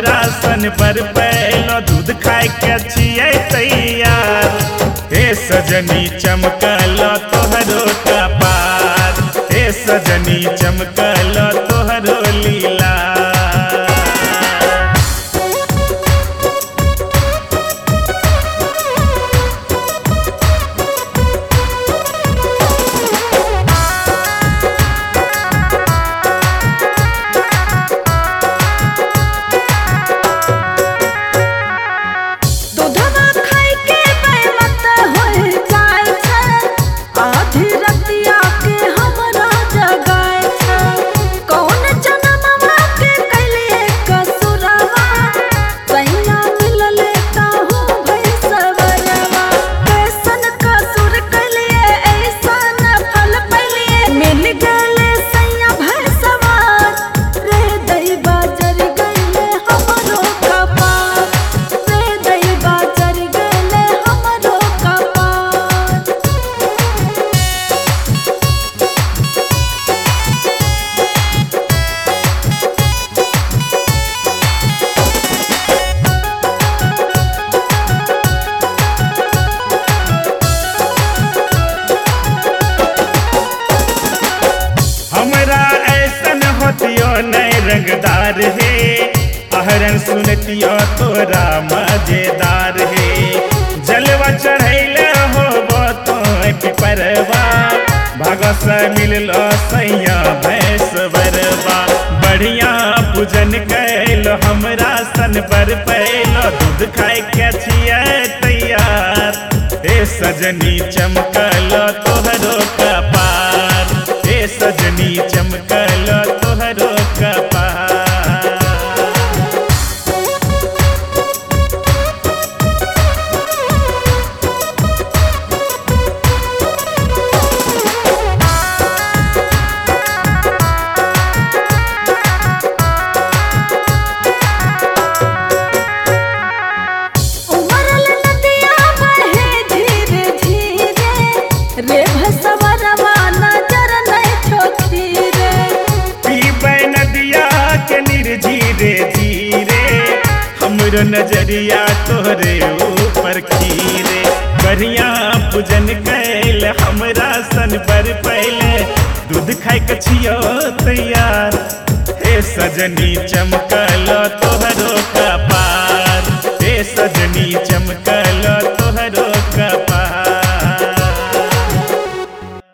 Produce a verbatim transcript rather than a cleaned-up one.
हमरा सन पर पैलो दूध खाए के छिए तैयार। हे सजनी चमकलो तोहरो कपार, हे सजनी चमकलो तोहरो लीला। हमरा ऐसन होतियो नहीं रंगदार है, आहरन सुनतियो तोरा मजेदार है। जलवा चढ़ैले होबो तो पिपरवा, भागो से मिललो सैया भैंस बरवा। बढ़िया पूजन कैलो हमरा सन पर पैलो दूध खाए के छिए तैयार। हे सजनी चमकलो तोहरो कपार, हे सजनी चमकलो तोहरो कपार। रे भसवरवा नजर नहीं ठोकी रे, पीबे नदिया के निर्झीरे धीरे, हमरो नजरिया तोहरे ऊपर खीरे। बढ़िया पूजन कैल हमरा सन पर पहले दूध खाए के छियो तैयार। हे सजनी चमकलो तोहरो कपार, हे सजनी चमकलो